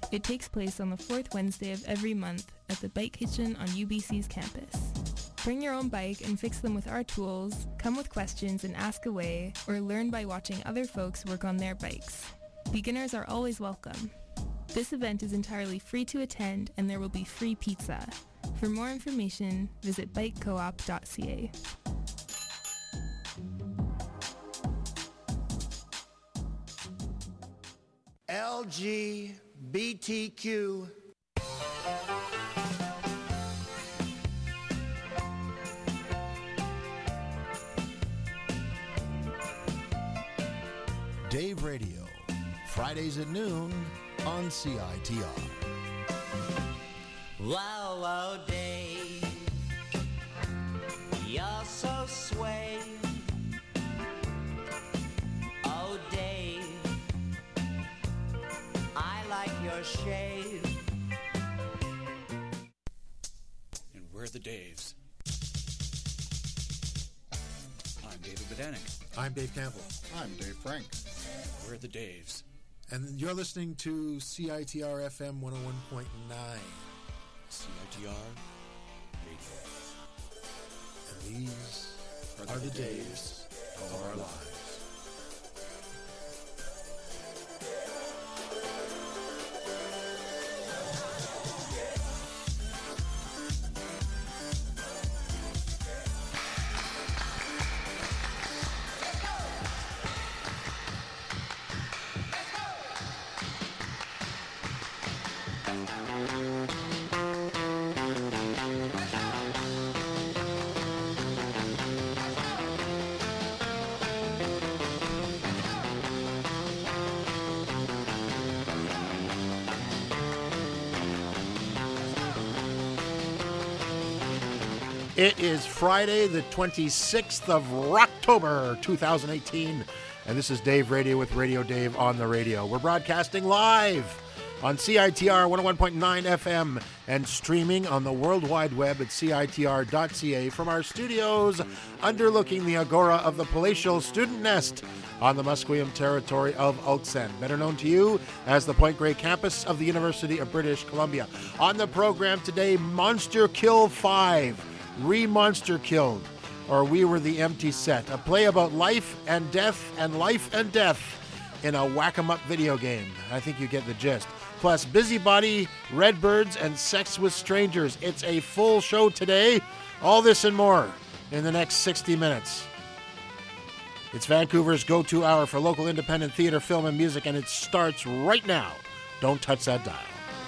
It takes place on the fourth Wednesday of every month at the Bike Kitchen on UBC's campus. Bring your own bike and fix them with our tools, come with questions and ask away, or learn by watching other folks work on their bikes. Beginners are always welcome. This event is entirely free to attend and there will be free pizza. For more information, visit bikecoop.ca. LGBTQ. Dave Radio, Fridays at noon on CITR. Wow, wow, Dave, you're so sway. Oh, Dave, I like your shave. And we're the Daves. I'm David Bedanik. I'm Dave Campbell. I'm Dave Frank. We're the Daves. And you're listening to CITR FM 101.9. CITR Radio. And these are the days of our lives. It is Friday, the 26th of October, 2018, and this is Dave Radio with Radio Dave on the radio. We're broadcasting live on CITR 101.9 FM and streaming on the World Wide Web at CITR.ca from our studios underlooking the agora of the palatial student nest on the Musqueam territory of Oaksen, better known to you as the Point Grey campus of the University of British Columbia. On the program today, Monster Kill 5. Re-Monster Killed, or We Were the Empty Set, a play about life and death in a whack-em-up video game. I think you get the gist. Plus, Busybody, Redbirds, and Sex with Strangers. It's a full show today. All this and more in the next 60 minutes. It's Vancouver's go-to hour for local independent theater, film, and music, and it starts right now. Don't touch that dial.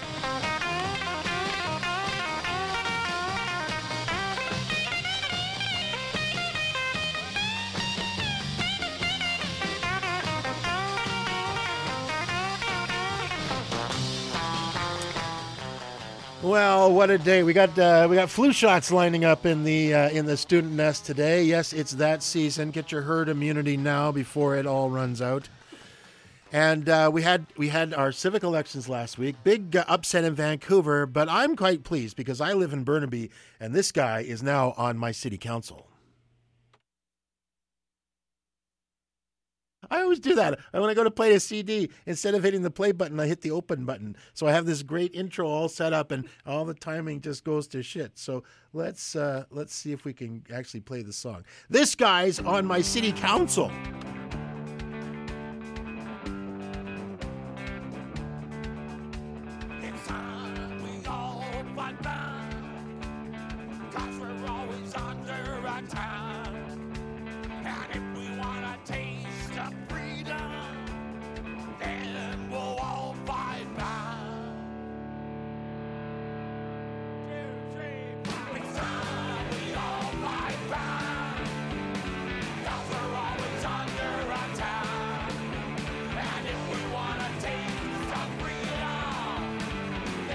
Well, what a day! We got flu shots lining up in the student nest today. Yes, it's that season. Get your herd immunity now before it all runs out. And we had our civic elections last week. Big upset in Vancouver, but I'm quite pleased because I live in Burnaby, and this guy is now on my city council. I always do that. When I go to play a CD, instead of hitting the play button, I hit the open button. So I have this great intro all set up, and all the timing just goes to shit. So let's see if we can actually play the song. This guy's on my city council. It's time we all fight back, 'cause we're always under attack. And if we wanna taste of freedom, then we'll all fight back. 2, 3, it's time we all fight back, 'cause we're always under attack. And if we wanna taste of freedom,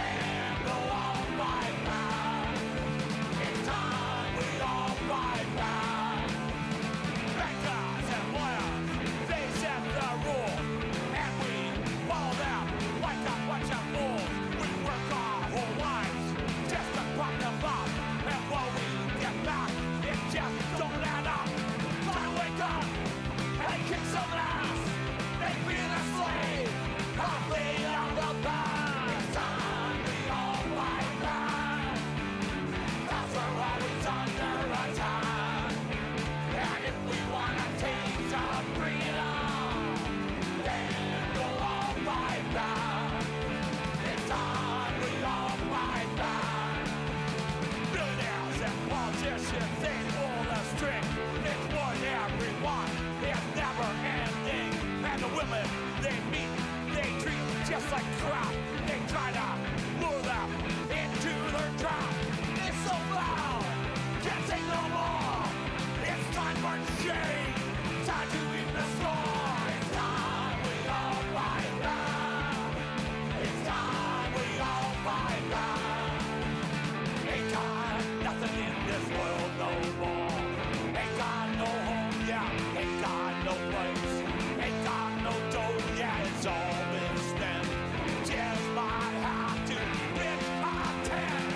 trap. They try to lure them into their trap. It's so loud, can't take no more. It's time for change, time to eat the score. It's time we all fight back. It's time we all fight back. Ain't got nothing in this world no more. Ain't got no home, yeah. Ain't got no place. Ain't got no dough, yeah. It's all been spent. Just might have to pitch my tent.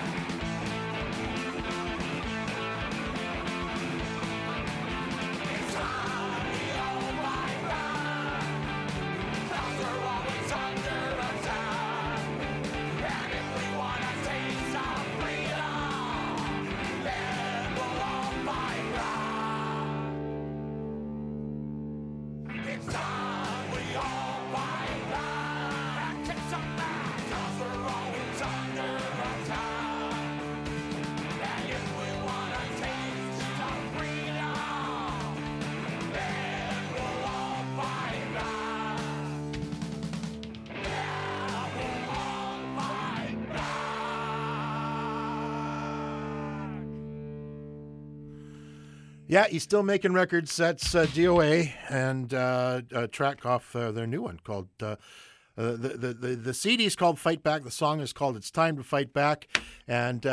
It's time we all fight back. 'Cause we're always under attack. And if we wanna taste our freedom, then we'll all fight back. It's time we all fight back. Kick some back, 'cause we're always under attack. And if we wanna taste our freedom, then we'll all fight back. Yeah, we'll all fight back. Yeah, he's still making records. That's DOA, and a track off their new one called the CD is called Fight Back. The song is called It's Time to Fight Back. And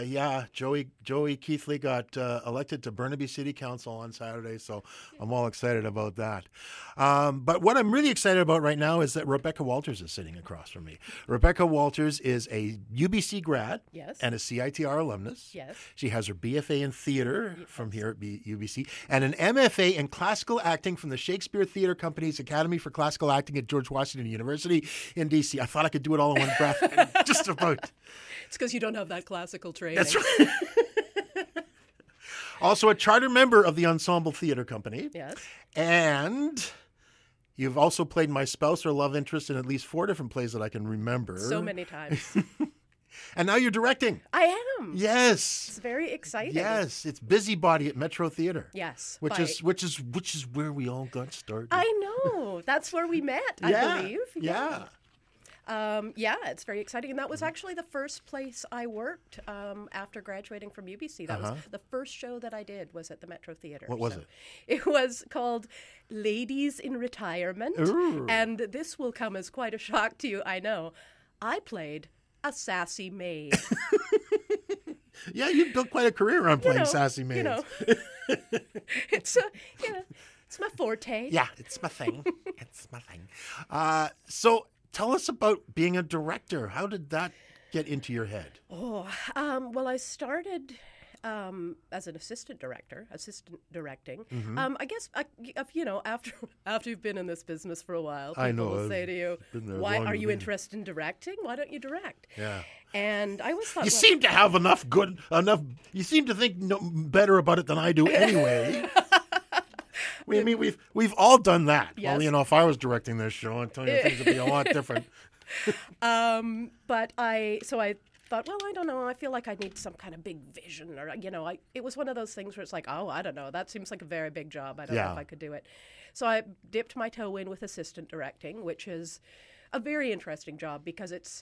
Joey Keithley got elected to Burnaby City Council on Saturday, so I'm all excited about that. But what I'm really excited about right now is that Rebecca Walters is sitting across from me. Rebecca Walters is a UBC grad Yes. and a CITR alumnus. Yes. She has her BFA in theater from here at UBC and an MFA in classical acting from the Shakespeare Theatre Company's Academy for Classical Acting at George Washington University in D.C. I thought I could do it all in one breath. And just about. It's because you don't have that classical training. That's right. Also a charter member of the Ensemble Theatre Company. Yes. And you've also played my spouse or love interest in at least 4 different plays that I can remember. So many times. And now you're directing. I am. Yes. It's very exciting. Yes, it's Busybody at Metro Theatre. Yes. Which by- is where we all got started. I know. That's where we met, I believe. Yeah. Yeah, it's very exciting. And that was actually the first place I worked after graduating from UBC. That was the first show that I did was at the Metro Theatre. What was it? It was called Ladies in Retirement. Ooh. And this will come as quite a shock to you, I know. I played a sassy maid. Yeah, you built quite a career on playing sassy maids. You know, it's my forte. Yeah, it's my thing. It's my thing. So tell us about being a director. How did that get into your head? Well, I started as an assistant directing. I guess after you've been in this business for a while, people I know, will I've say to you, been there "Why longer are you than you." interested in directing? Why don't you direct?" Yeah. And I always thought, You seem to have enough. You seem to think better about it than I do anyway. I mean, we've all done that. Yes. Well, if I was directing this show, I'm telling you, things would be a lot different. But I thought, well, I don't know. I feel like I need some kind of big vision, or it was one of those things where it's like, oh, I don't know. That seems like a very big job. I don't know if I could do it. So I dipped my toe in with assistant directing, which is a very interesting job because it's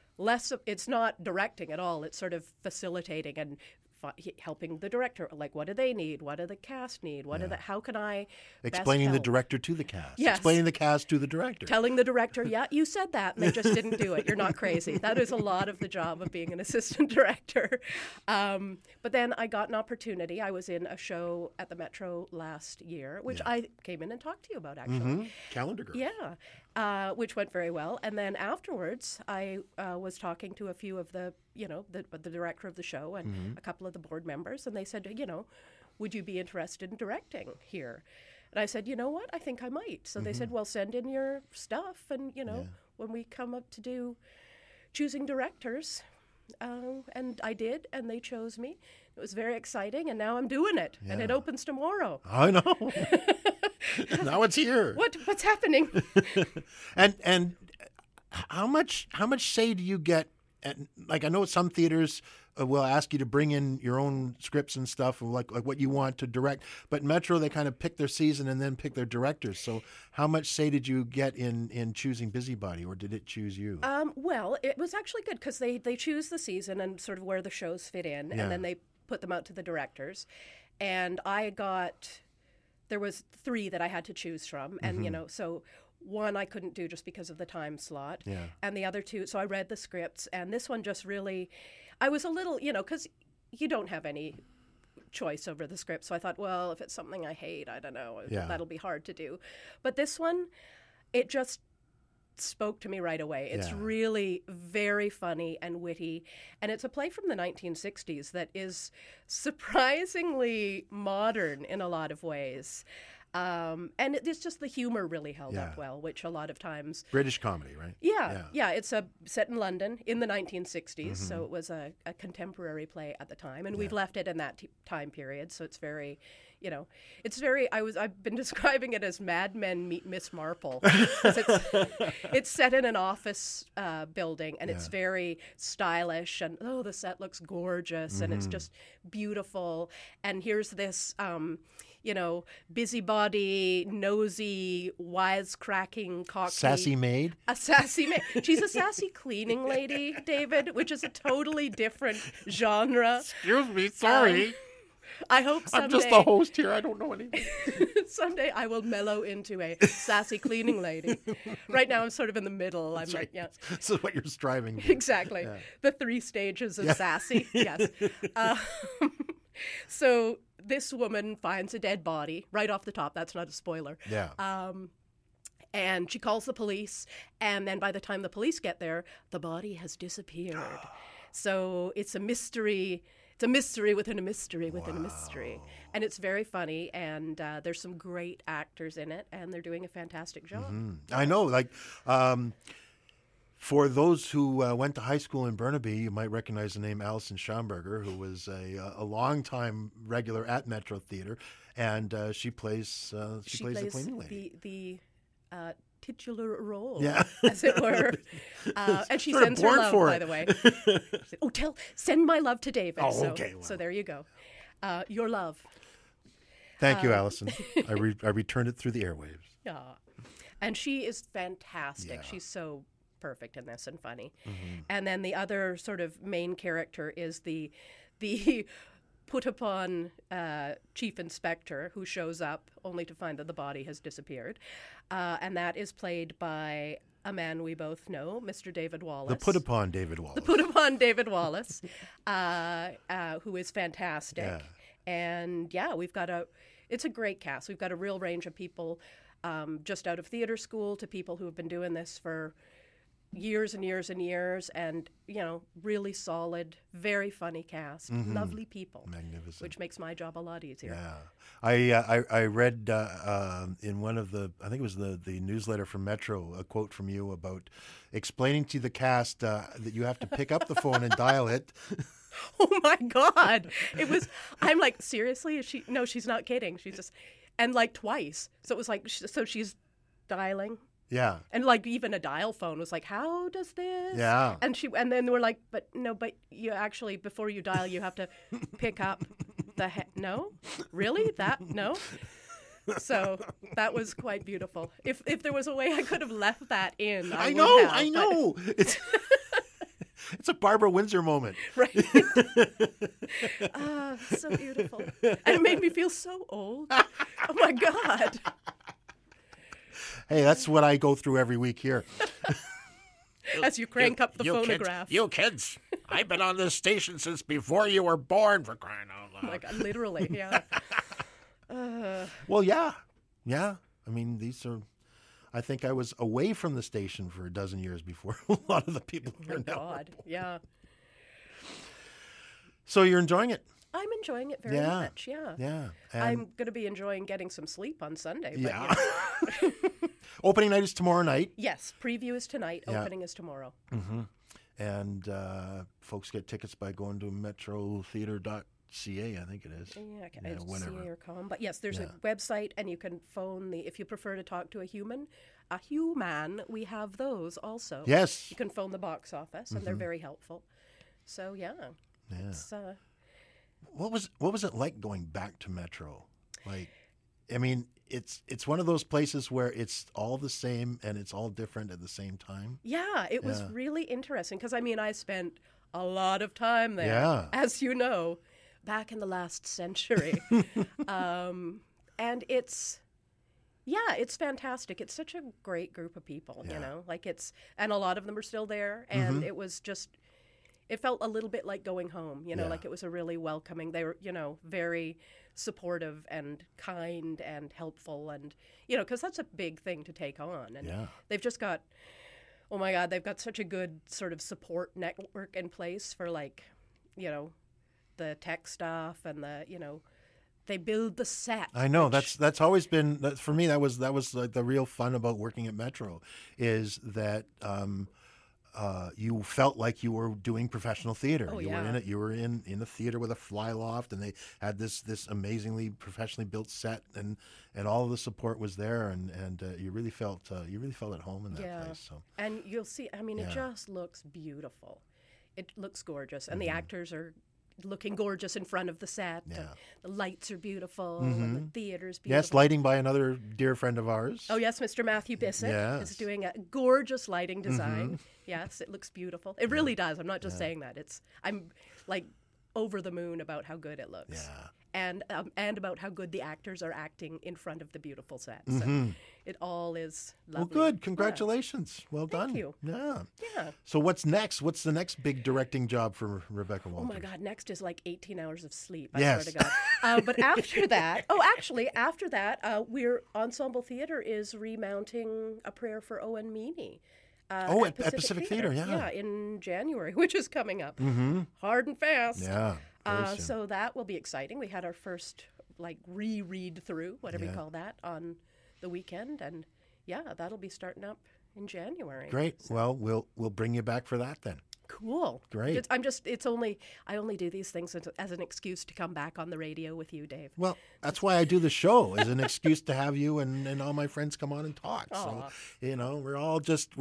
not directing at all. It's sort of facilitating and helping the director. Like, what do they need? What do the cast need? How can I Explaining best the help? director to the cast. Yes. Explaining the cast to the director. Telling the director, yeah, you said that, and they just didn't do it. You're not crazy. That is a lot of the job of being an assistant director. But then I got an opportunity. I was in a show at the Metro last year, which I came in and talked to you about, actually. Calendar Girl. Yeah, which went very well. And then afterwards, I was talking to a few of the director of the show and a couple of the board members, and they said, would you be interested in directing here? And I said, you know what, I think I might. So they said, well, send in your stuff, and, when we come up to do choosing directors, and I did, and they chose me. It was very exciting, and now I'm doing it, and it opens tomorrow. I know. Now it's here. What's happening? And how much say do you get and like I know some theaters will ask you to bring in your own scripts and stuff, like what you want to direct. But Metro, they kind of pick their season and then pick their directors. So how much say did you get in choosing Busybody, or did it choose you? Well, it was actually good because they choose the season and sort of where the shows fit in, Yeah. and then they put them out to the directors. And there was 3 that I had to choose from, and so one I couldn't do just because of the time slot, Yeah. and the other 2. So I read the scripts, and this one just really, I was a little, because you don't have any choice over the script. So I thought, well, if it's something I hate, I don't know, Yeah. that'll be hard to do. But this one, it just spoke to me right away. It's Yeah. really very funny and witty, and it's a play from the 1960s that is surprisingly modern in a lot of ways. And it's just the humor really held Yeah. up well, which a lot of times. British comedy, right? Yeah. It's set in London in the 1960s, so it was a contemporary play at the time, and we've left it in that time period. So it's very, it's very. I've been describing it as Mad Men meet Miss Marple. 'Cause it's set in an office building, and it's very stylish, and the set looks gorgeous, and it's just beautiful. And here's this. Busybody, nosy, wisecracking cockney. Sassy maid. A sassy maid. She's a sassy cleaning lady, David, which is a totally different genre. Excuse me, sorry. I hope someday, I'm just the host here. I don't know anything. someday I will mellow into a sassy cleaning lady. Right now I'm sort of in the middle. I'm like, yeah. This is what you're striving for. Exactly. The 3 stages of sassy. Yes. So this woman finds a dead body right off the top. That's not a spoiler. Yeah. And she calls the police. And then by the time the police get there, the body has disappeared. So it's a mystery. It's a mystery within a mystery within a mystery. And it's very funny. And there's some great actors in it. And they're doing a fantastic job. I know. For those who went to high school in Burnaby, you might recognize the name Alison Schomburger, who was a long-time regular at Metro Theatre, and she plays the cleaning lady. The titular role, Yeah. as it were. And she Sort of sends her born love, for by it. the way. Send my love to David. Oh, so, okay, well. So there you go. Your love. Thank you, Alison. I returned it through the airwaves. Yeah. And she is fantastic. Yeah. She's so perfect in this and funny. And then the other sort of main character is the put upon chief inspector who shows up only to find that the body has disappeared. And that is played by a man we both know, Mr. David Wallace. The put upon David Wallace. The put upon David Wallace, who is fantastic. Yeah. And it's a great cast. We've got a real range of people just out of theater school to people who have been doing this for years and years and years, and really solid, very funny cast, lovely people, Magnificent. which makes my job a lot easier. Yeah, I read in one of I think it was the newsletter from Metro, a quote from you about explaining to the cast that you have to pick up the phone and dial it. Oh my God! I'm like, seriously? Is she? No, she's not kidding. She's just, and like twice. So it was like, so she's dialing. Yeah. And like even a dial phone was like, how does this? Yeah. And then we're like, but you actually, before you dial, you have to pick up no? Really? No? So that was quite beautiful. If there was a way I could have left that in, I know. It's a Barbara Windsor moment. Right. So beautiful. And it made me feel so old. Oh my God. Hey, that's what I go through every week here. As you crank up the phonograph. You kids, I've been on this station since before you were born, for crying out loud. Oh my God, literally, yeah. Well, yeah. I mean, I think I was away from the station for a dozen years before a lot of the people here now. God, yeah. So you're enjoying it? I'm enjoying it very much, yeah. Yeah. I'm going to be enjoying getting some sleep on Sunday. But, Yeah. Opening night is tomorrow night. Yes, preview is tonight, Yeah. opening is tomorrow. And folks get tickets by going to metrotheater.ca, I think it is. Yeah, whenever. CA or com. But yes, there's a website, and you can phone if you prefer to talk to a human, a human, we have those also. Yes. You can phone the box office, and they're very helpful. So, yeah. It's, What was it like going back to Metro? Like, I mean, it's one of those places where it's all the same and it's all different at the same time. yeah, it was Yeah. really interesting because, I mean, I spent a lot of time there, Yeah. as you know, back in the last century. And it's fantastic. It's such a great group of people, you Yeah. know, like and a lot of them are still there. And it was just, it felt a little bit like going home, you know, Yeah. like it was a really welcoming, they were, you know, very supportive and kind and helpful. And, you know, because that's a big thing to take on. And Yeah. they've just got, oh my God, they've got such a good sort of support network in place for, like, you know, the tech stuff and the, you know, they build the set. I know which- that's always been for me. That was like the real fun about working at Metro, is that you felt like you were doing professional theater. Oh, you yeah. were in it. You were in a theater with a fly loft, and they had this amazingly professionally built set, and all of the support was there, and you really felt at home in that Yeah. place. So And you'll see, I mean, Yeah. it just looks beautiful. It looks gorgeous. And the actors are looking gorgeous in front of the set. And Yeah. the lights are beautiful. And the theater's beautiful. yes, lighting by another dear friend of ours. Oh, yes, Mr. Matthew Bissett Yes. is doing a gorgeous lighting design. Yes, it looks beautiful. It really does. I'm not just saying that. I'm like over the moon about how good it looks. Yeah. And about how good the actors are acting in front of the beautiful set. So it all is Well, lovely. good. Yeah. Congratulations. Well done. you. Yeah. Yeah. So what's next? What's the next big directing job for Rebecca Oh Walters? my God! Next is like 18 hours of sleep. Yes. I swear to God. But after that, after that, we're Ensemble Theatre is remounting A Prayer for Owen Meany. At Pacific Theatre, yeah. Yeah, in January, which is coming up, hard and fast. Yeah. very soon. So that will be exciting. We had our first like reread through, whatever Yeah. you call that, on the weekend, and yeah, that'll be starting up in January. Great. Well, we'll bring you back for that then. Cool. Great. I only do these things as an excuse to come back on the radio with you, Dave. Well, that's why I do the show, as an excuse to have you and all my friends come on and talk. Aw. So, we're all just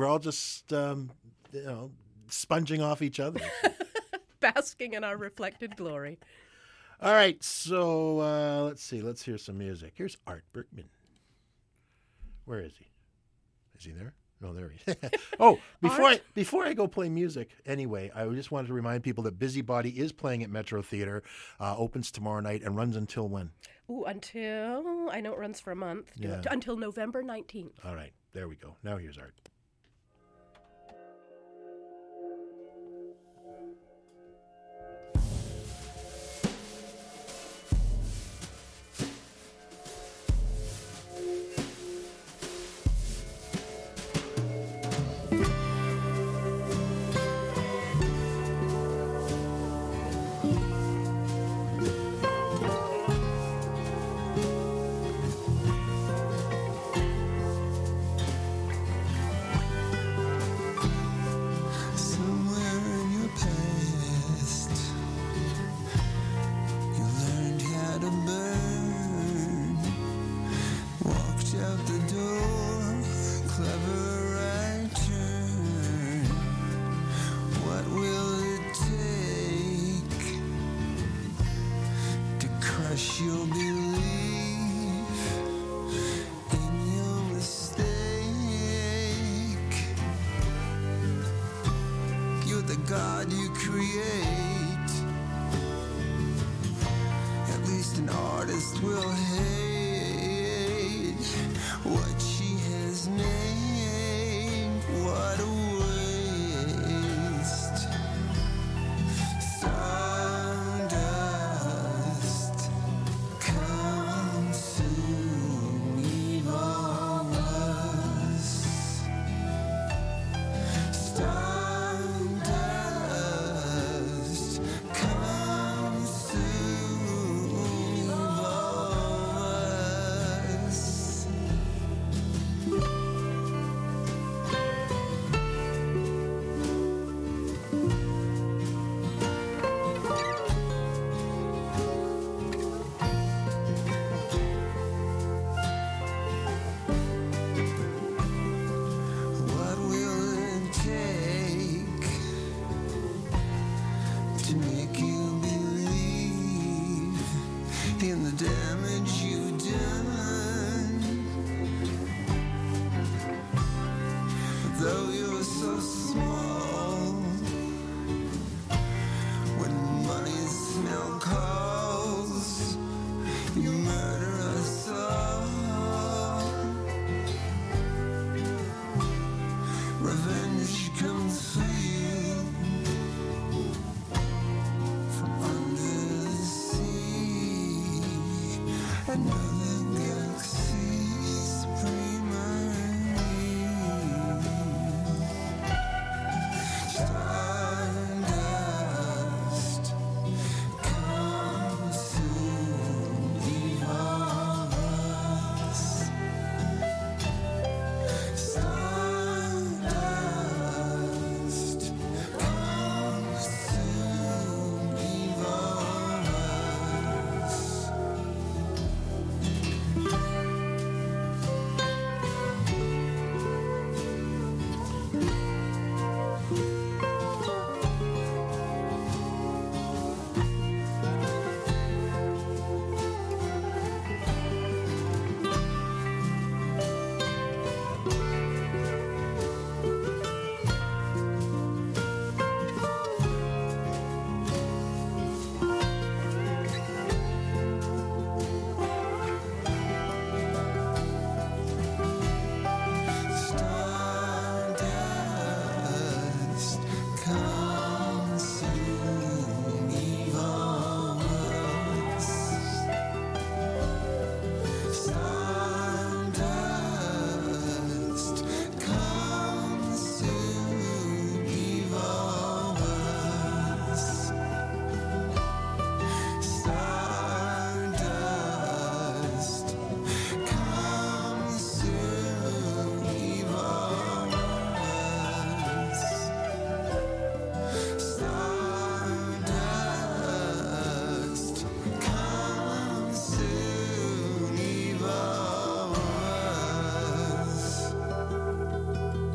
sponging off each other. Basking in our reflected glory. All right. So let's see. Let's hear some music. Here's Art Berkman. Where is he? Is he there? No, there he is. Oh, before I go play music, anyway, I just wanted to remind people that Busybody is playing at Metro Theatre, opens tomorrow night and runs until when? Ooh, until, I know it runs for a month. Yeah. Until November 19th. All right, there we go. Now here's Art. Somewhere in your past, you learned how to burn. Walked out the door, clever right turn. What will it take to crush your belief in your mistake? You're the God you create. At least an artist will hate what she has made. What a waste. Stardust, consume all of us. Stardust, consume all of us. damage you've done. Though you're so small, when money smell calls, you murder us all. Revenge comes for you from under the sea. Another galaxy supremely. Stardust, come soon, evolve us. Stardust, come soon, evolve us. Stardust, come soon, evolve us. Stardust, come soon, evolve us. Stardust, come soon, evolve us. Stardust, come soon, evolve us.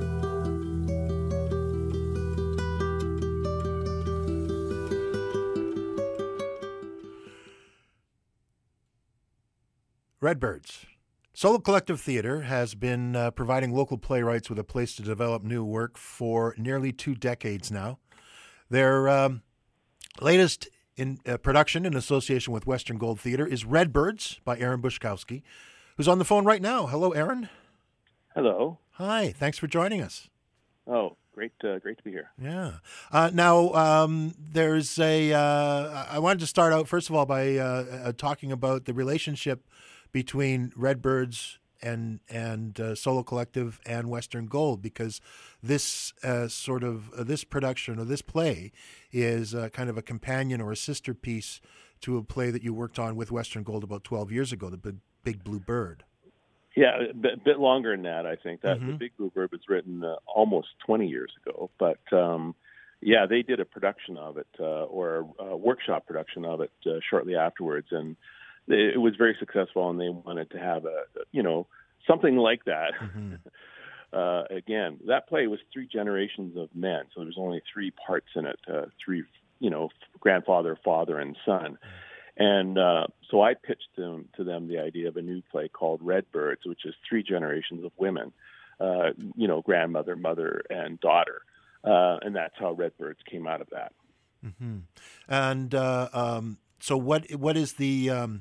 Redbirds. Solo Collective Theatre has been providing local playwrights with a place to develop new work for nearly 2 decades now. Their latest production in association with Western Gold Theatre is Redbirds by Aaron Bushkowski, who's on the phone right now. Hello, Aaron. Hello. Hi. Thanks for joining us. Oh, great to be here. Yeah. Now, there's I wanted to start out, first of all, by talking about the relationship between Redbirds and Solo Collective and Western Gold, because this this production or this play is kind of a companion or a sister piece to a play that you worked on with Western Gold about 12 years ago, The Big Blue Bird. Yeah, a bit longer than that, I think. That The Big Blue Bird was written almost 20 years ago. But, yeah, they did a production of it, or a workshop production of it shortly afterwards. And it was very successful, and they wanted to have something like that. Again, that play was 3 generations of men, so there was only 3 parts in it, 3, grandfather, father, and son. And so I pitched to them the idea of a new play called Redbirds, which is 3 generations of women, grandmother, mother, and daughter. And that's how Redbirds came out of that. Mm-hmm. And so what is the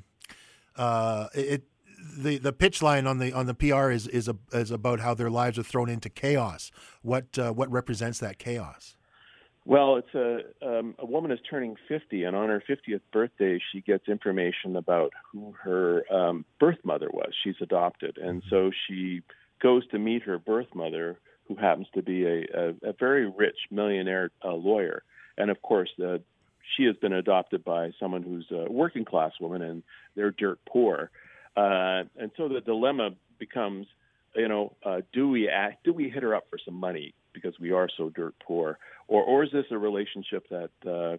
pitch line on the PR is about how their lives are thrown into chaos. What represents that chaos? Well, it's a woman is turning 50, and on her 50th birthday, she gets information about who her birth mother was. She's adopted, and so she goes to meet her birth mother, who happens to be a very rich millionaire lawyer. And of course, she has been adopted by someone who's a working class woman, and they're dirt poor. And so the dilemma becomes, do we hit her up for some money because we are so dirt poor, or is this a relationship that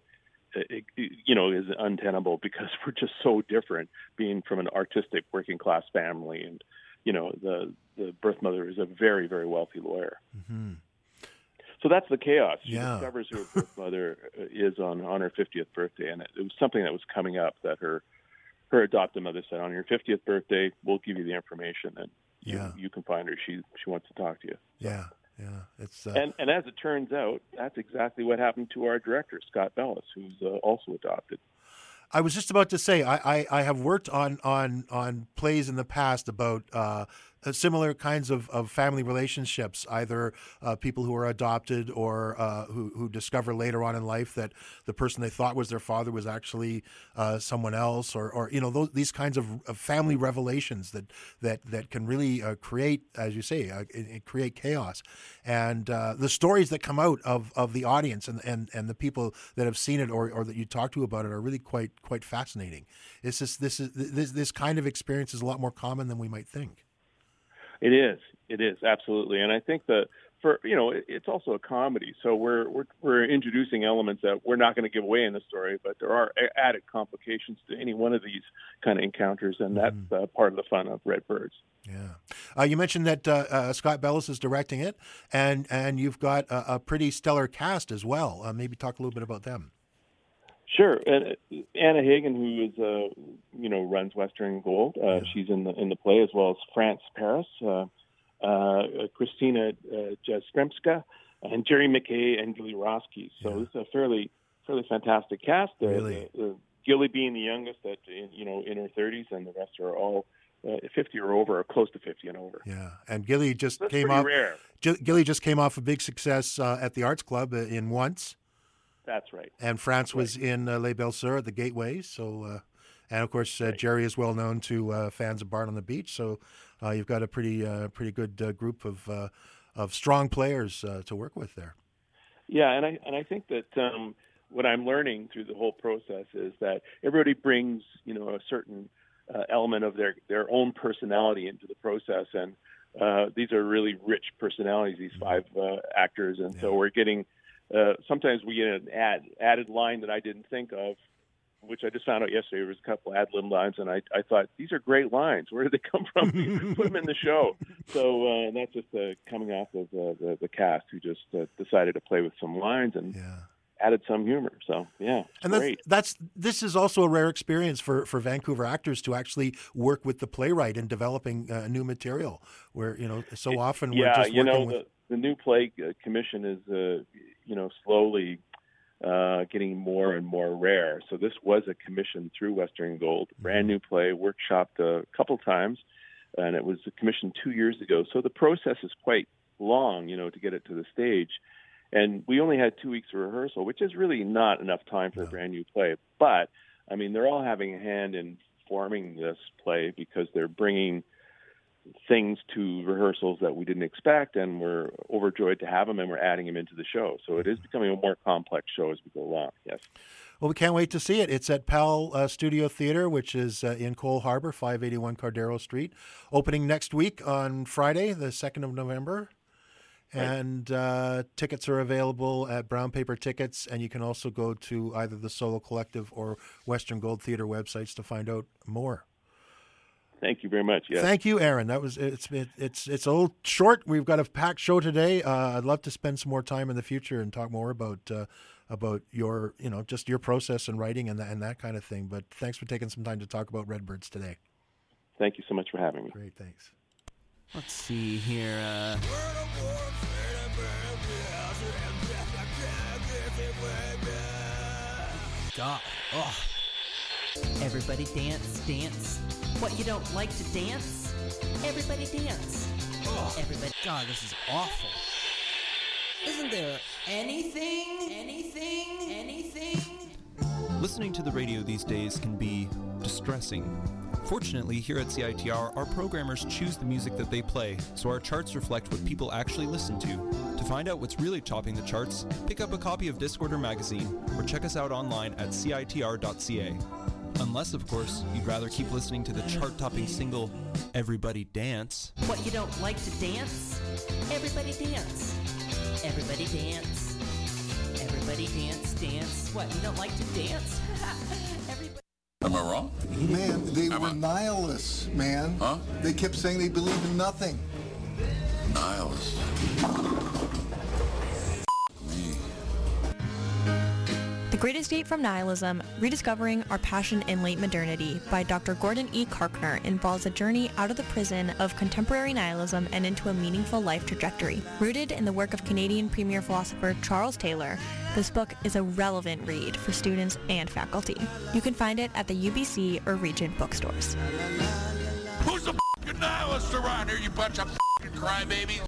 is untenable because we're just so different, being from an artistic working class family, and the birth mother is a very, very wealthy lawyer. Mm-hmm. So that's the chaos. She discovers who her birth mother is on her 50th birthday, and it was something that was coming up that her her adoptive mother said, on your 50th birthday, we'll give you the information, and Yeah. you can find her. She wants to talk to you. Yeah. It's And as it turns out, that's exactly what happened to our director, Scott Bellis, who's also adopted. I was just about to say I have worked on plays in the past about similar kinds of family relationships, either people who are adopted or who discover later on in life that the person they thought was their father was actually someone else, or these kinds of family revelations that can really create, as you say, create chaos. And the stories that come out of the audience and the people that have seen it or that you talk to about it are really quite fascinating. It's just this kind of experience is a lot more common than we might think. It is absolutely, and I think that it's also a comedy, so we're introducing elements that we're not going to give away in the story, but there are added complications to any one of these kind of encounters, and that's part of the fun of Redbirds. Yeah, you mentioned that Scott Bellis is directing it, and you've got a pretty stellar cast as well. Maybe talk a little bit about them. Sure, Anna Hagen, who is runs Western Gold, she's in the play, as well as France Paris, Christina Jastrzemska, and Jerry McKay and Gilly Roski. So this is a fairly fantastic cast. Really, Gilly being the youngest, in her 30s, and the rest are all 50 or over, or close to 50 and over. Yeah, and Gilly just That's came pretty off. Rare. Gilly just came off a big success at the Arts Club in Once. That's right. And France was in Les Belles Sœurs at the Gateway. So, and of course, Jerry is well known to fans of Barn on the Beach. So, you've got a pretty good group of strong players to work with there. Yeah, and I think that what I'm learning through the whole process is that everybody brings a certain element of their own personality into the process, and these are really rich personalities. These 5 actors, and so we're getting. Sometimes we get an added line that I didn't think of, which I just found out yesterday. There was a couple ad-lib lines, and I thought, these are great lines. Where did they come from? Put them in the show. So that's just coming off of the cast, who just decided to play with some lines and added some humor. So, it's great. This is also a rare experience for Vancouver actors to actually work with the playwright in developing new material, where, so often we're just working with... The new play commission is, slowly getting more and more rare. So this was a commission through Western Gold, brand new play, workshopped a couple times, and it was commissioned 2 years ago. So the process is quite long, to get it to the stage. And we only had 2 weeks of rehearsal, which is really not enough time for a brand new play. But, they're all having a hand in forming this play, because they're bringing things to rehearsals that we didn't expect, and we're overjoyed to have them, and we're adding them into the show. So it is becoming a more complex show as we go along, yes. Well, we can't wait to see it. It's at PAL Studio Theatre, which is in Cole Harbour, 581 Cardero Street, opening next week on Friday, the 2nd of November. Right. And tickets are available at Brown Paper Tickets, and you can also go to either the Solo Collective or Western Gold Theatre websites to find out more. Thank you very much. Yes. Thank you, Aaron. It's a little short. We've got a packed show today. I'd love to spend some more time in the future and talk more about your just your process in writing and that kind of thing. But thanks for taking some time to talk about Redbirds today. Thank you so much for having me. Great, thanks. Let's see here. God. Oh. Everybody dance, dance. What, you don't like to dance? Everybody dance. Oh. Everybody. God, this is awful. Isn't there anything? Listening to the radio these days can be distressing. Fortunately, here at CITR, our programmers choose the music that they play, so our charts reflect what people actually listen to. To find out what's really topping the charts, pick up a copy of Discorder magazine, or check us out online at citr.ca. Unless, of course, you'd rather keep listening to the chart-topping single, Everybody Dance. What, you don't like to dance? Everybody dance. Everybody dance. Everybody dance, dance. What, you don't like to dance? Everybody. Am I wrong? Man, they were nihilists, man. Huh? They kept saying they believe in nothing. Nihilists. The The Great Escape from Nihilism, Rediscovering Our Passion in Late Modernity by Dr. Gordon E. Karkner involves a journey out of the prison of contemporary nihilism and into a meaningful life trajectory. Rooted in the work of Canadian premier philosopher Charles Taylor, this book is a relevant read for students and faculty. You can find it at the UBC or Regent bookstores. Who's a f***ing nihilist around here, you bunch of f***ing crybabies?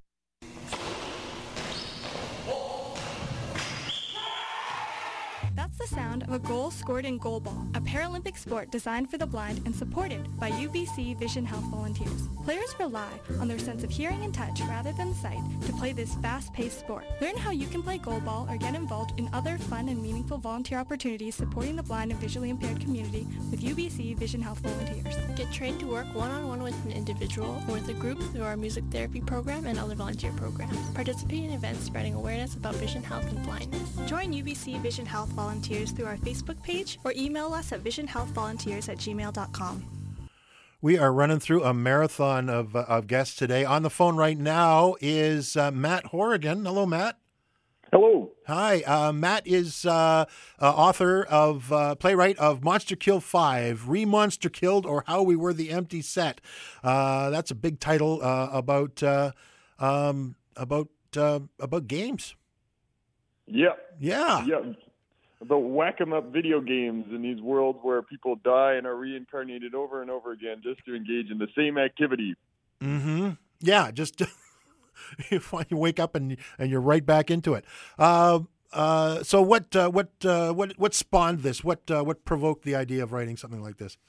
That's the sound of a goal scored in goalball, a Paralympic sport designed for the blind and supported by UBC Vision Health volunteers. Players rely on their sense of hearing and touch rather than sight to play this fast-paced sport. Learn how you can play goalball or get involved in other fun and meaningful volunteer opportunities supporting the blind and visually impaired community with UBC Vision Health volunteers. Get trained to work one-on-one with an individual or with a group through our music therapy program and other volunteer programs. Participate in events spreading awareness about vision health and blindness. Join UBC Vision Health volunteers through our Facebook page or email us at visionhealthvolunteers@gmail.com. We are running through a marathon of guests today. On the phone right now is Matt Horrigan. Hello, Matt. Hello. Hi. Matt is author of, playwright of Monster Kill 5, Re-Monster Killed, or How We Were the Empty Set. That's a big title about games. Yep. Yeah. Yep. About whack-em-up video games in these worlds where people die and are reincarnated over and over again just to engage in the same activity. Mm-hmm. Yeah, just you wake up and you're right back into it. So what spawned this? What provoked the idea of writing something like this?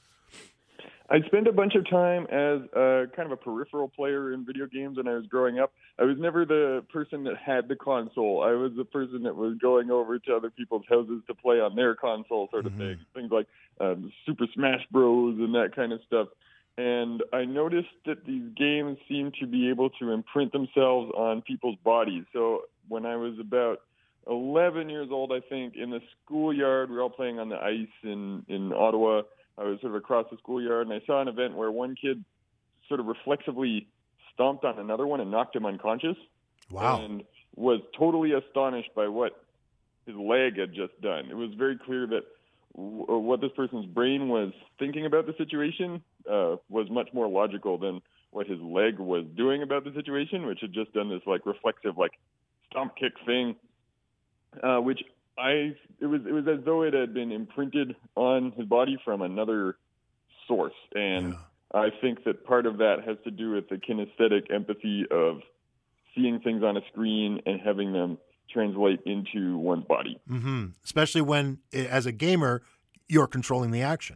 I spent a bunch of time as kind of a peripheral player in video games when I was growing up. I was never the person that had the console. I was the person that was going over to other people's houses to play on their console sort of thing. Things like Super Smash Bros. And that kind of stuff. And I noticed that these games seem to be able to imprint themselves on people's bodies. So when I was about 11 years old, I think, in the schoolyard, we were all playing on the ice in Ottawa. I was sort of across the schoolyard, and I saw an event where one kid sort of reflexively stomped on another one and knocked him unconscious. Wow. And was totally astonished by what his leg had just done. It was very clear that what this person's brain was thinking about the situation was much more logical than what his leg was doing about the situation, which had just done this like reflexive like stomp kick thing, which it was as though it had been imprinted on his body from another source. And I think that part of that has to do with the kinesthetic empathy of seeing things on a screen and having them translate into one's body. Mm-hmm. Especially when, as a gamer, you're controlling the action.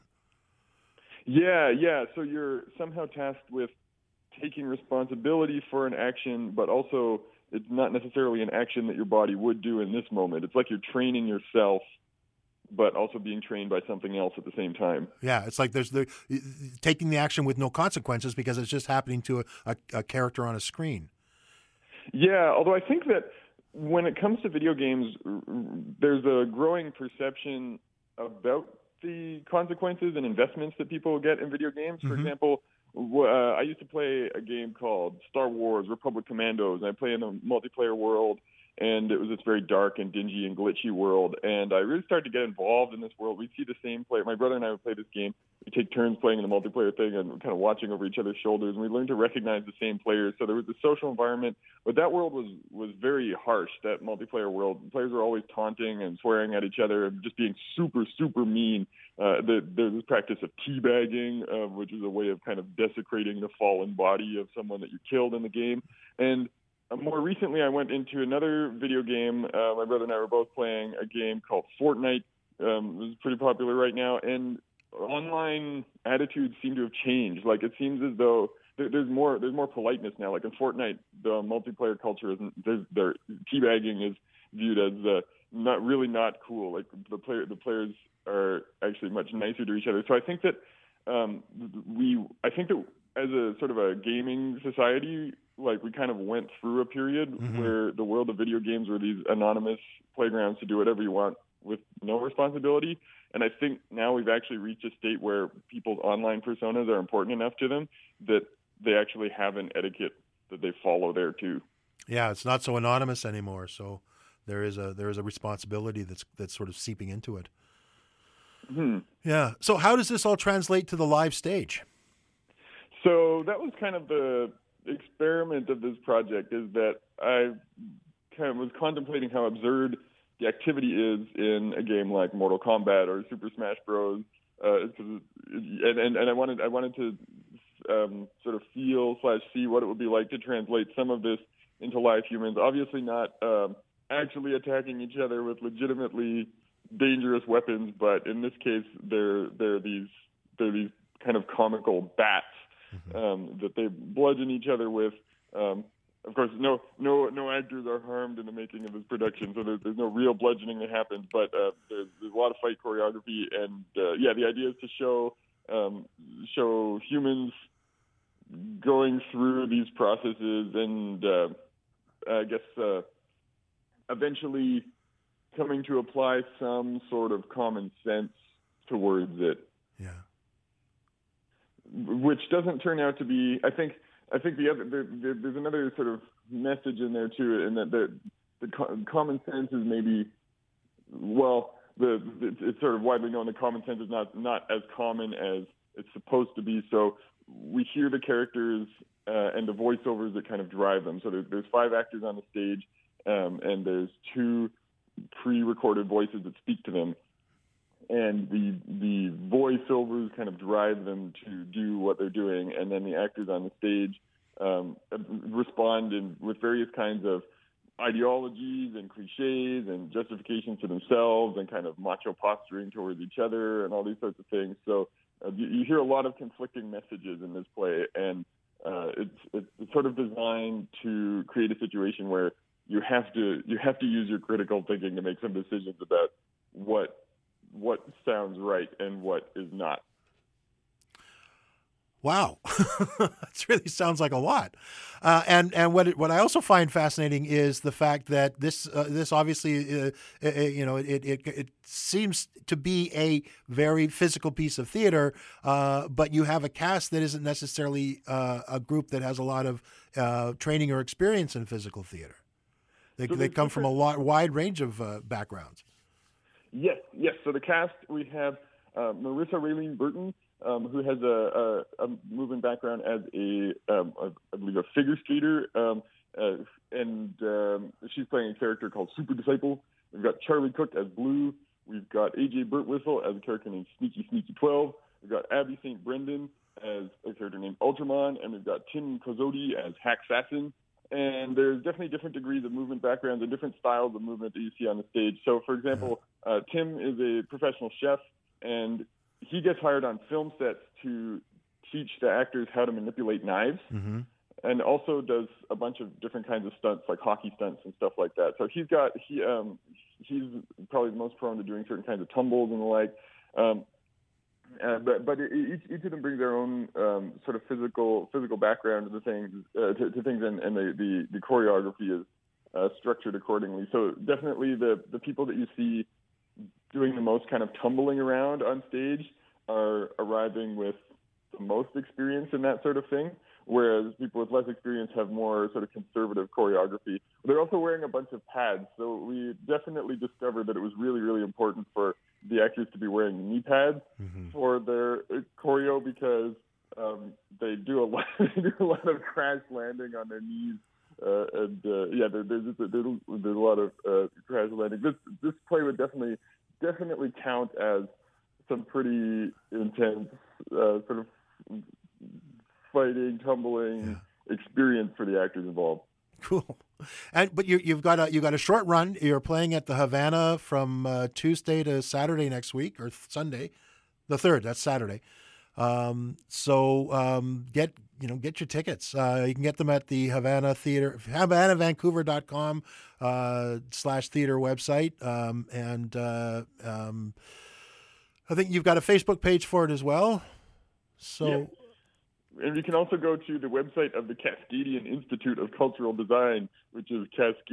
Yeah. So you're somehow tasked with taking responsibility for an action, but also it's not necessarily an action that your body would do in this moment. It's like you're training yourself, but also being trained by something else at the same time. Yeah, it's like there's taking the action with no consequences because it's just happening to a character on a screen. Yeah, although I think that when it comes to video games, there's a growing perception about the consequences and investments that people get in video games. For example, I used to play a game called Star Wars Republic Commandos. I play in a multiplayer world, and it was this very dark and dingy and glitchy world. And I really started to get involved in this world. We see the same player. My brother and I would play this game. We take turns playing in the multiplayer thing and kind of watching over each other's shoulders. And we learned to recognize the same players. So there was a social environment. But that world was very harsh, that multiplayer world. The players were always taunting and swearing at each other and just being super, super mean. There's this practice of teabagging, which is a way of kind of desecrating the fallen body of someone that you killed in the game. And more recently, I went into another video game. My brother and I were both playing a game called Fortnite. It's pretty popular right now. And online attitudes seem to have changed. Like, it seems as though there's more politeness now. Like in Fortnite, the multiplayer culture their teabagging is viewed as not cool. Like the players are actually much nicer to each other. So I think that as a sort of a gaming society, like we kind of went through a period where the world of video games were these anonymous playgrounds to do whatever you want with no responsibility. And I think now we've actually reached a state where people's online personas are important enough to them that they actually have an etiquette that they follow there too. Yeah, it's not so anonymous anymore. So there is a responsibility that's sort of seeping into it. Mm-hmm. Yeah. So how does this all translate to the live stage? So that was kind of the experiment of this project, is that I kind of was contemplating how absurd the activity is in a game like Mortal Kombat or Super Smash Bros. And I wanted to sort of feel / see what it would be like to translate some of this into live humans. Obviously not actually attacking each other with legitimately dangerous weapons, but in this case, they're these kind of comical bats that they bludgeon each other with. Of course, no actors are harmed in the making of this production, so there's no real bludgeoning that happens. But there's a lot of fight choreography, and the idea is to show humans going through these processes, and I guess eventually coming to apply some sort of common sense towards it. Yeah. Which doesn't turn out to be, I think there's another sort of message in there too, in that the common sense is maybe, it's sort of widely known that common sense is not as common as it's supposed to be. So we hear the characters and the voiceovers that kind of drive them. So there's 5 actors on the stage, and there's 2 pre-recorded voices that speak to them. And the voiceovers kind of drive them to do what they're doing, and then the actors on the stage respond with various kinds of ideologies and cliches and justifications to themselves and kind of macho posturing towards each other and all these sorts of things. So you hear a lot of conflicting messages in this play, and it's sort of designed to create a situation where you have to use your critical thinking to make some decisions about what sounds right and what is not. Wow, that really sounds like a lot. And what I also find fascinating is the fact that this obviously it seems to be a very physical piece of theater, but you have a cast that isn't necessarily a group that has a lot of training or experience in physical theater. They come from a wide range of backgrounds. Yes. So the cast, we have Marissa Raylene Burton, who has a movement background as I believe a figure skater, and she's playing a character called Super Disciple. We've got Charlie Cook as Blue. We've got AJ Birtwhistle as a character named Sneaky 12. We've got Abby St. Brendan as a character named Ultraman, and we've got Tim Kozodi as Hack Sassin. And there's definitely different degrees of movement backgrounds and different styles of movement that you see on the stage. So, for example, Tim is a professional chef, and he gets hired on film sets to teach the actors how to manipulate knives, and also does a bunch of different kinds of stunts, like hockey stunts and stuff like that. So he's probably the most prone to doing certain kinds of tumbles and the like. But each of them bring their own sort of physical background to the things, to things, and the choreography is structured accordingly. So definitely the people that you see doing the most kind of tumbling around on stage are arriving with the most experience in that sort of thing, whereas people with less experience have more sort of conservative choreography. They're also wearing a bunch of pads, so we definitely discovered that it was really, really important for the actors to be wearing knee pads for their choreo, because they do a lot of crash landing on their knees, there's a lot of crash landing. This play would definitely count as some pretty intense sort of fighting, tumbling experience for the actors involved. Cool. But you've got a short run. You're playing at the Havana from Tuesday to Saturday next week, or Sunday, the 3rd. That's Saturday. Get your tickets. You can get them at the Havana Theater, HavanaVancouver.com /theater website. I think you've got a Facebook page for it as well. So. Yeah. And you can also go to the website of the Cascadian Institute of Cultural Design, which is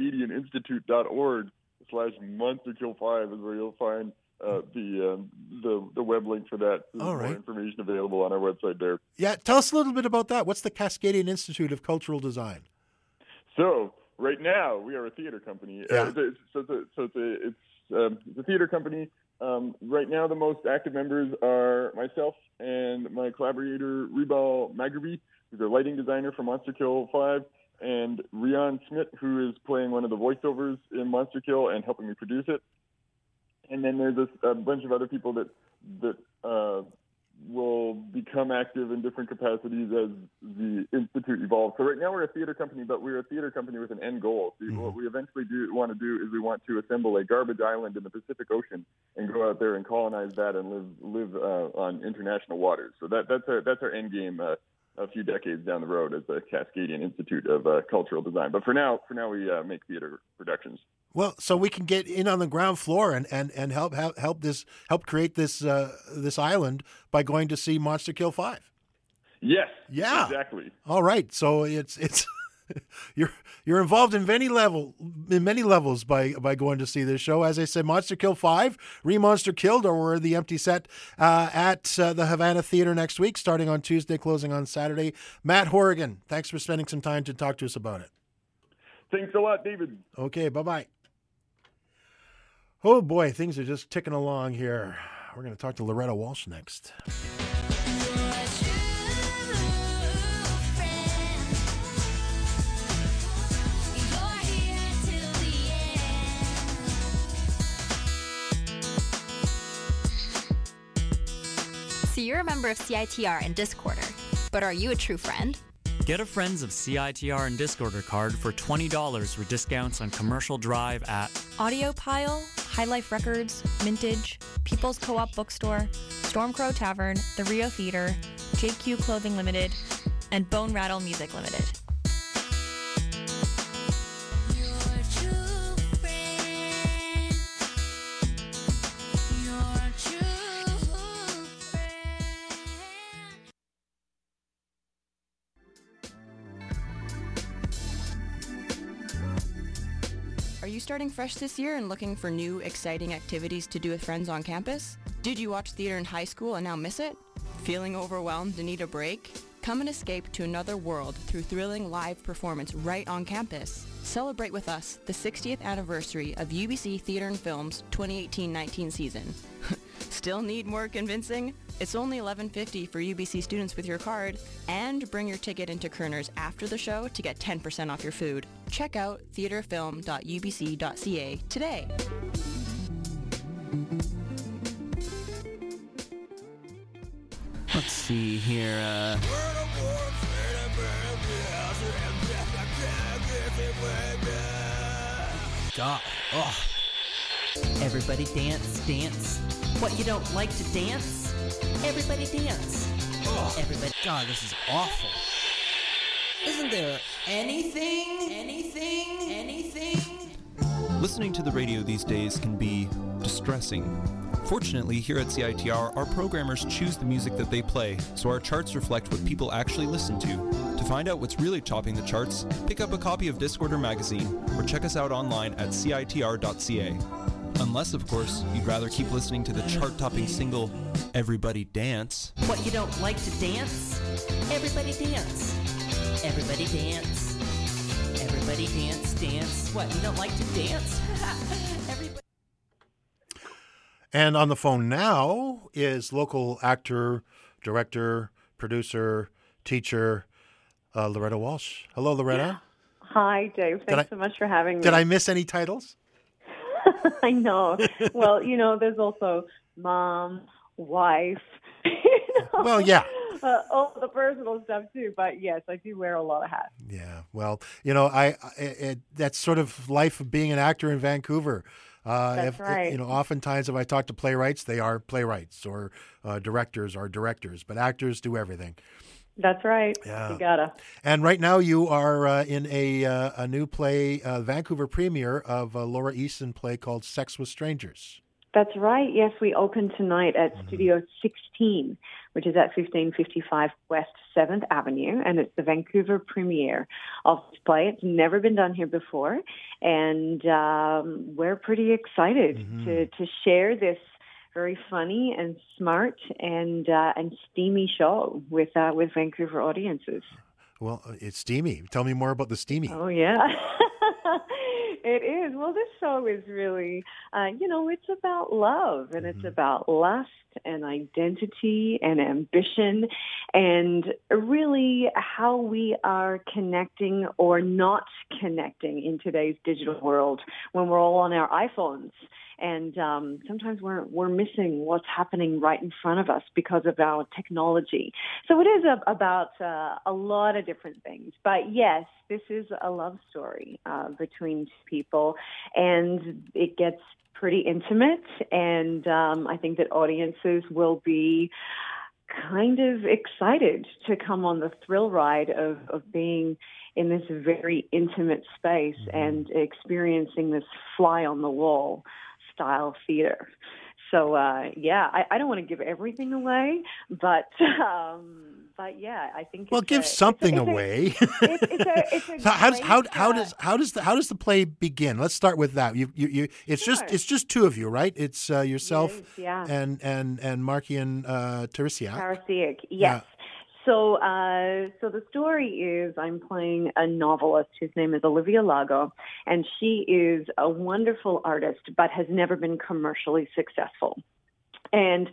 cascadianinstitute.org/monsterkill5 is where you'll find the web link for that. There's more information available on our website there. Yeah, tell us a little bit about that. What's the Cascadian Institute of Cultural Design? So right now we are a theater company. Yeah. It's a theater company. Right now, the most active members are myself and my collaborator Rebal Maghrabi, who's a lighting designer for Monster Kill 5, and Rian Smith, who is playing one of the voiceovers in Monster Kill and helping me produce it. And then there's a bunch of other people that will become active in different capacities as the Institute evolves. So right now we're a theater company, but we're a theater company with an end goal. So what we eventually want to do is we want to assemble a garbage island in the Pacific Ocean and go out there and colonize that and live on international waters. So that's our end game a few decades down the road as the Cascadian Institute of Cultural Design. But for now we make theater productions. Well, so we can get in on the ground floor and help create this island by going to see Monster Kill 5. Yes. Yeah. Exactly. All right. So it's you're involved in many levels by going to see this show. As I said, Monster Kill 5, Re-Monster Killed, or we're the empty set at the Havana Theater next week, starting on Tuesday, closing on Saturday. Matt Horrigan, thanks for spending some time to talk to us about it. Thanks a lot, David. Okay, bye-bye. Oh boy, things are just ticking along here. We're going to talk to Loretta Walsh next. So you're a member of CITR and Discorder, but are you a true friend? Get a Friends of CITR and Discorder card for $20 with discounts on Commercial Drive at Audiopile, High Life Records, Mintage, People's Co-op Bookstore, Stormcrow Tavern, The Rio Theater, JQ Clothing Limited, and Bone Rattle Music Limited. Are you starting fresh this year and looking for new, exciting activities to do with friends on campus? Did you watch theater in high school and now miss it? Feeling overwhelmed and need a break? Come and escape to another world through thrilling live performance right on campus. Celebrate with us the 60th anniversary of UBC Theater and Film's 2018-19 season. Still need more convincing? It's only $11.50 for UBC students with your card, and bring your ticket into Kerner's after the show to get 10% off your food. Check out theaterfilm.ubc.ca today. Let's see here. God. Oh. Everybody dance, dance. What, you don't like to dance? Everybody dance. Oh. Everybody. God, this is awful. Isn't there anything? Listening to the radio these days can be distressing. Fortunately, here at CITR, our programmers choose the music that they play, so our charts reflect what people actually listen to. To find out what's really topping the charts, pick up a copy of Discorder magazine or check us out online at citr.ca. Unless, of course, you'd rather keep listening to the chart-topping single, Everybody Dance. What, you don't like to dance? Everybody dance. Everybody dance. Everybody dance, dance. What, you don't like to dance? Everybody. And on the phone now is local actor, director, producer, teacher, Loretta Walsh. Hello, Loretta. Hi, Dave. Thanks so much for having me. Did I miss any titles? I know. Well, there's also mom, wife. Well, yeah. All the personal stuff too. But yes, I do wear a lot of hats. Yeah. Well, that's sort of life of being an actor in Vancouver. That's right. Oftentimes if I talk to playwrights, they are playwrights, or directors are directors, but actors do everything. That's right. Yeah. You gotta. And right now you are in a new play, Vancouver premiere of a Laura Easton play called Sex with Strangers. That's right. Yes, we open tonight at Studio 16, which is at 1555 West 7th Avenue, and it's the Vancouver premiere of this play. It's never been done here before, and we're pretty excited to share this very funny and smart and steamy show with Vancouver audiences. Well, it's steamy. Tell me more about the steamy. Oh, yeah. It is. Well, this show is really, it's about love, and it's about lust and identity and ambition, and really how we are connecting or not connecting in today's digital world when we're all on our iPhones. And sometimes we're missing what's happening right in front of us because of our technology. So it is about a lot of different things. But yes, this is a love story between two people, and it gets pretty intimate. And I think that audiences will be kind of excited to come on the thrill ride of being in this very intimate space and experiencing this fly on the wall style theater. So I don't want to give everything away, but yeah, I think. Well, give something away. It's how does the play begin? Let's start with that. It's just two of you, right? It's yourself and Markian Tarasiak. Tarasiak, yes. Yeah. So the story is I'm playing a novelist whose name is Olivia Lago, and she is a wonderful artist but has never been commercially successful. And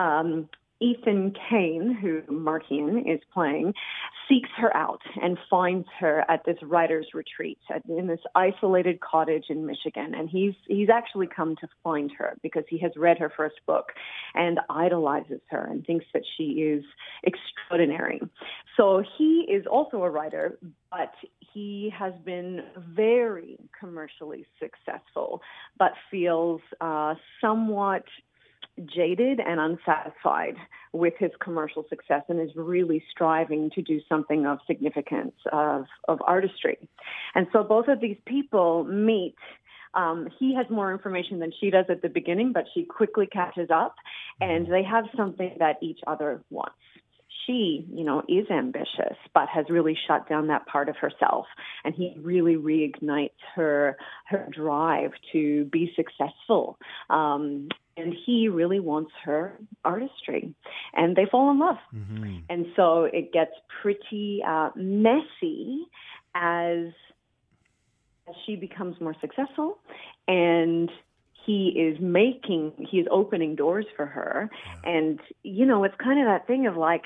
Ethan Kane, who Markian is playing, seeks her out and finds her at this writer's retreat in this isolated cottage in Michigan. And he's actually come to find her because he has read her first book and idolizes her and thinks that she is extraordinary. So he is also a writer, but he has been very commercially successful, but feels somewhat jaded and unsatisfied with his commercial success and is really striving to do something of significance, of artistry. And so both of these people meet. He has more information than she does at the beginning, but she quickly catches up, and they have something that each other wants. She, is ambitious, but has really shut down that part of herself. And he really reignites her drive to be successful. And he really wants her artistry. And they fall in love. Mm-hmm. And so it gets pretty messy as she becomes more successul, and he is opening doors for her. And, it's kind of that thing of like,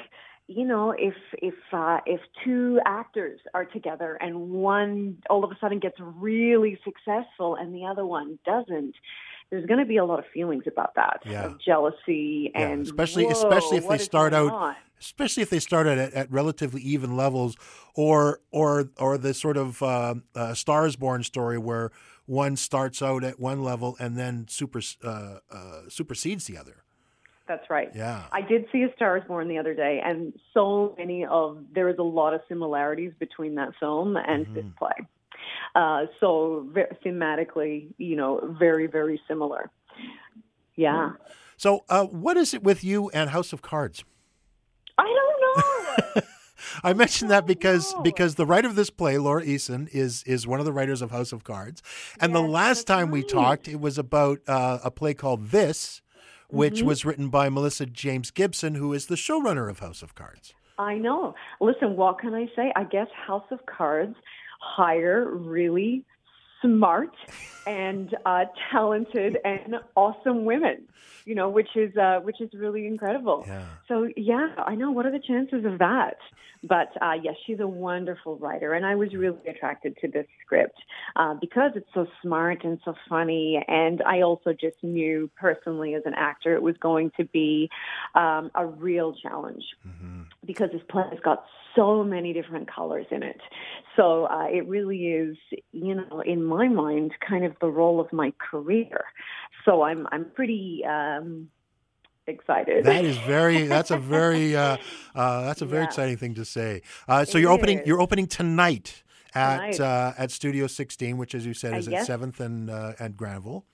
if two actors are together and one all of a sudden gets really successful and the other one doesn't, there's going to be a lot of feelings about that, of jealousy and especially if they start out, especially if they start at relatively even levels, or the sort of Stars Born story where one starts out at one level and then supersedes the other. That's right. Yeah. I did see A Star is Born the other day, and there is a lot of similarities between that film and this play. So thematically, very, very similar. Yeah. So what is it with you and House of Cards? I don't know. I mentioned that because the writer of this play, Laura Eason, is one of the writers of House of Cards. And the last time we talked, it was about a play called This, which was written by Melissa James Gibson, who is the showrunner of House of Cards. I know. Listen, what can I say? I guess House of Cards hire really smart and talented and awesome women, which is really incredible. Yeah. So yeah, I know. What are the chances of that? But yes, she's a wonderful writer, and I was really attracted to this script because it's so smart and so funny. And I also just knew personally as an actor it was going to be a real challenge because this play has got so many different colors in it. So it really is, in my mind, kind of the role of my career. So I'm pretty excited. That's a very exciting thing to say. So you're opening tonight at Studio 16, which, as you said, is at 7th and Granville.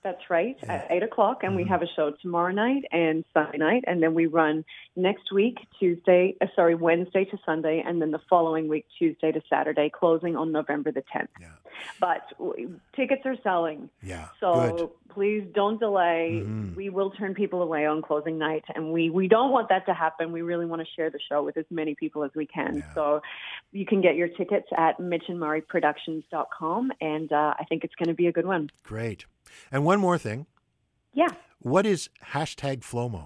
That's right, at 8 o'clock, and we have a show tomorrow night and Sunday night, and then we run next week, Wednesday to Sunday, and then the following week, Tuesday to Saturday, closing on November the 10th. Yeah. But tickets are selling. Yeah, so good. Please don't delay. We will turn people away on closing night, and we don't want that to happen. We really want to share the show with as many people as we can. Yeah. So you can get your tickets at mitchandmurrayproductions.com, and I think it's going to be a good one. Great. And one more thing. Yeah. What is #FloMo?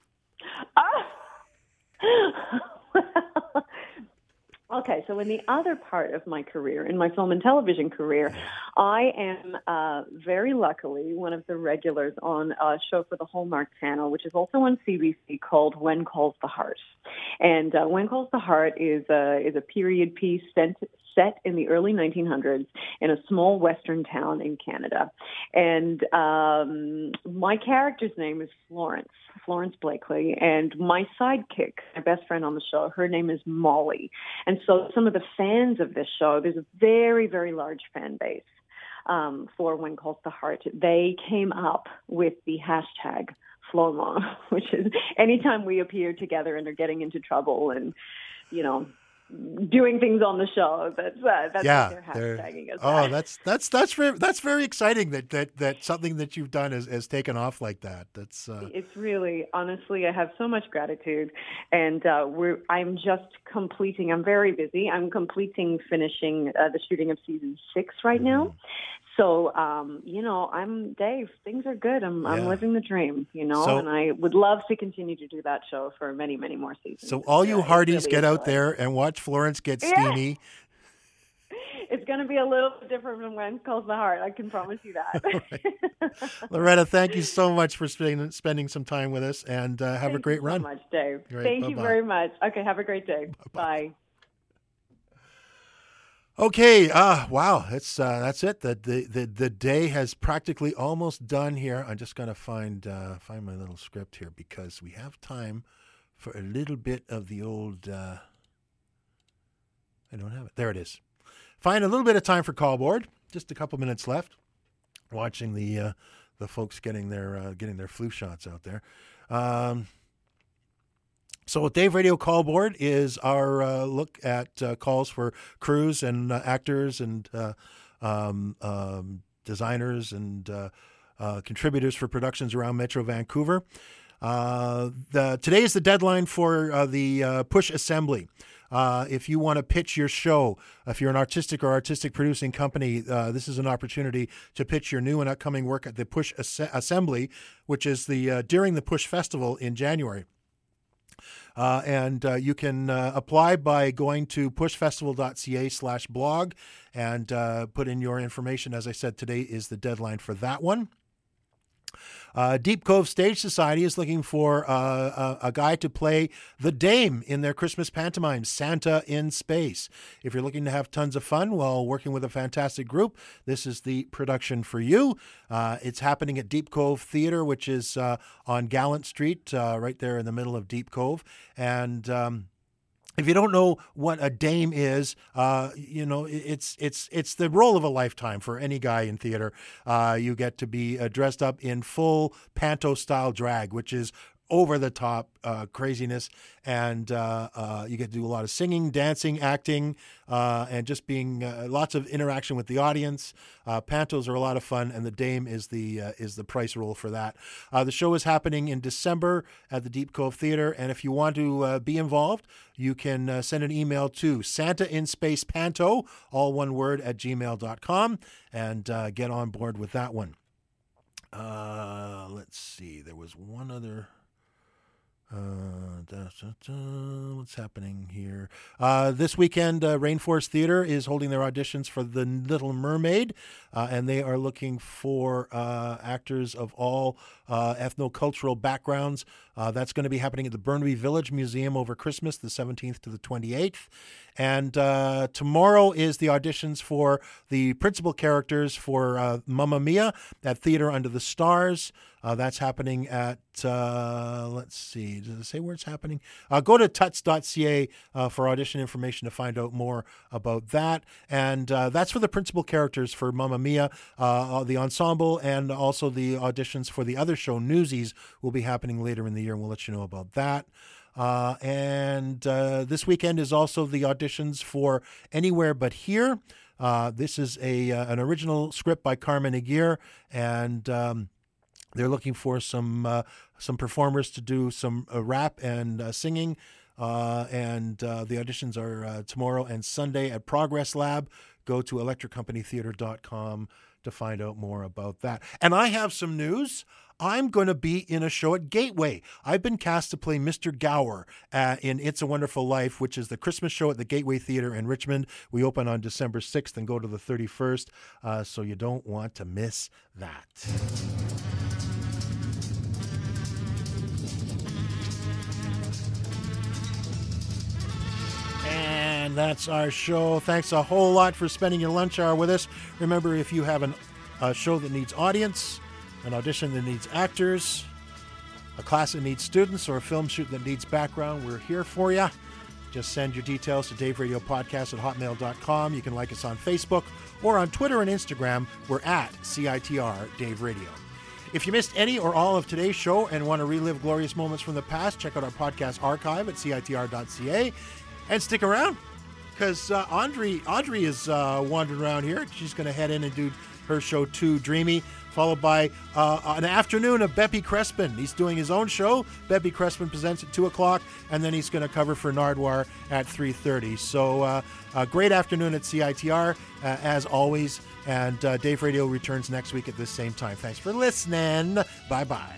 Okay, so in the other part of my career, in my film and television career, I am very luckily one of the regulars on a show for the Hallmark Channel, which is also on CBC, called When Calls the Heart. And When Calls the Heart is a period piece set in the early 1900s in a small western town in Canada. And my character's name is Florence Blakely, and my sidekick, my best friend on the show, her name is Molly. And so some of the fans of this show, there's a very, very large fan base for When Calls the Heart. They came up with the hashtag FloMo, which is anytime we appear together and are getting into trouble and, doing things on the show. That's what they're hashtagging us. Oh, that's very exciting that something that you've done has taken off like that. That's it's really, honestly, I have so much gratitude, and I'm very busy. I'm finishing the shooting of season 6 right now. So, I'm Dave. Things are good. I'm living the dream, and I would love to continue to do that show for many, many more seasons. So all you Hardies really get out there and watch Florence get steamy. It's going to be a little bit different from When Calls the Heart. I can promise you that. Right. Loretta, thank you so much for spending some time with us, and have a great run. Thank you so much, Dave. Great. Thank you very much. Okay, have a great day. Bye. Okay, wow, that's it. The day has practically almost done here. I'm just going to find my little script here because we have time for a little bit of the old. I don't have it. There it is. Find a little bit of time for call board. Just a couple minutes left. Watching the folks getting their flu shots out there. So Dave Radio Call Board is our look at calls for crews and actors and designers and contributors for productions around Metro Vancouver. Today is the deadline for the Push Assembly. If you want to pitch your show, if you're an artistic producing company, this is an opportunity to pitch your new and upcoming work at the Push Assembly, which is during the Push Festival in January. And you can apply by going to pushfestival.ca/blog and put in your information. As I said, today is the deadline for that one. Deep Cove Stage Society is looking for a guy to play the Dame in their Christmas pantomime, Santa in Space. If you're looking to have tons of fun while working with a fantastic group, this is the production for you. It's happening at Deep Cove Theatre, which is on Gallant Street, right there in the middle of Deep Cove. And if you don't know what a dame is, it's the role of a lifetime for any guy in theater. You get to be dressed up in full panto-style drag, which is over-the-top craziness, and you get to do a lot of singing, dancing, acting, and just being lots of interaction with the audience. Pantos are a lot of fun, and the Dame is the price roll for that. The show is happening in December at the Deep Cove Theatre, and if you want to be involved, you can send an email to SantaInSpacePanto, all one word, @gmail.com, and get on board with that one. Let's see. There was one other. What's happening here? This weekend, Rainforest Theatre is holding their auditions for The Little Mermaid, and they are looking for actors of all ethnocultural backgrounds. That's going to be happening at the Burnaby Village Museum over Christmas, the 17th to the 28th. And tomorrow is the auditions for the principal characters for Mamma Mia at Theater Under the Stars. That's happening at, let's see, does it say where it's happening? Go to tuts.ca for audition information to find out more about that. And that's for the principal characters for Mamma Mia. The ensemble and also the auditions for the other show, Newsies, will be happening later in the year, and we'll let you know about that. And this weekend is also the auditions for Anywhere But Here. This is an original script by Carmen Aguirre, and they're looking for some performers to do some rap and singing, and the auditions are tomorrow and Sunday at Progress Lab. Go to electriccompanytheater.com to find out more about that. And I have some news. I'm going to be in a show at Gateway. I've been cast to play Mr. Gower in It's a Wonderful Life, which is the Christmas show at the Gateway Theater in Richmond. We open on December 6th and go to the 31st, so you don't want to miss that. And that's our show. Thanks a whole lot for spending your lunch hour with us. Remember, if you have a show that needs audience, an audition that needs actors, a class that needs students, or a film shoot that needs background, we're here for you. Just send your details to daveradiopodcast@hotmail.com. You can like us on Facebook or on Twitter and Instagram. We're at CITR Dave Radio. If you missed any or all of today's show and want to relive glorious moments from the past, check out our podcast archive at CITR.ca. And stick around, because Audrey is wandering around here. She's going to head in and do her show, Too Dreamy, followed by an afternoon of Beppy Crespin. He's doing his own show. Beppy Crespin presents at 2 o'clock, and then he's going to cover for Nardwar at 3:30. So a great afternoon at CITR, as always, and Dave Radio returns next week at this same time. Thanks for listening. Bye-bye.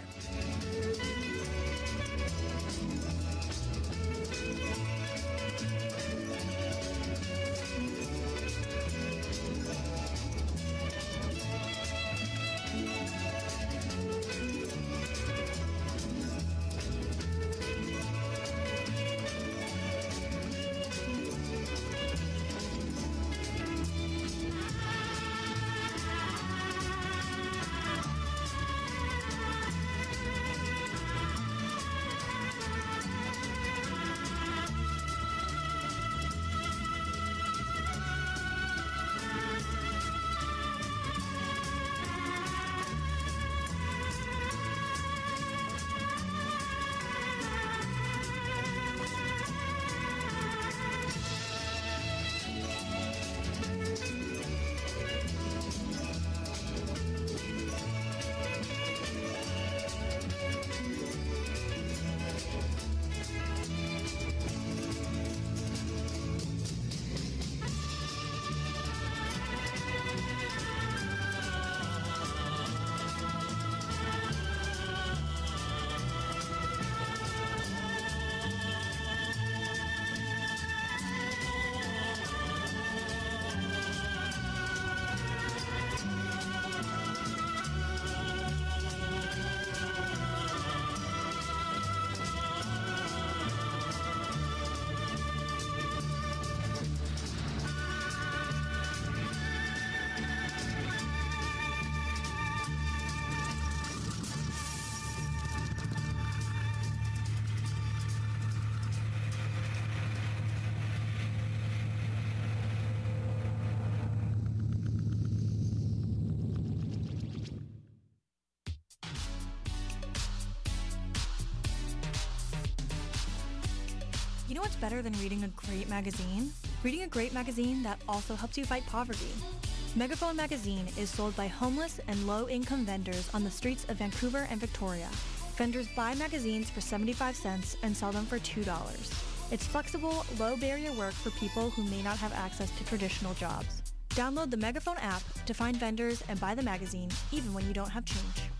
You know what's better than reading a great magazine? Reading a great magazine that also helps you fight poverty. Megaphone Magazine is sold by homeless and low-income vendors on the streets of Vancouver and Victoria. Vendors buy magazines for 75 cents and sell them for $2. It's flexible, low-barrier work for people who may not have access to traditional jobs. Download the Megaphone app to find vendors and buy the magazine, even when you don't have change.